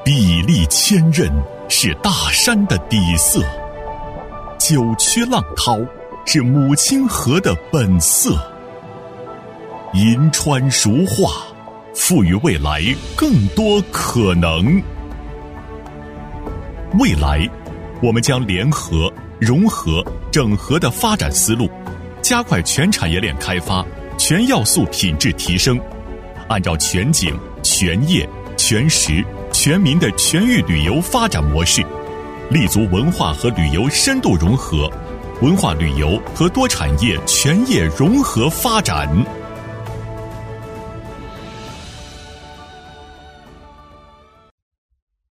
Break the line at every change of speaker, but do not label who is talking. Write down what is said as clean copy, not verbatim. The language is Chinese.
砥砺千仞是大山的底色，九曲浪涛是母亲河的本色。银川如画，赋予未来更多可能。未来，我们将联合、融合、整合的发展思路，加快全产业链开发、全要素品质提升，按照全景、全业、全时、全民的全域旅游发展模式，立足文化和旅游深度融合，文化旅游和多产业全业融合发展。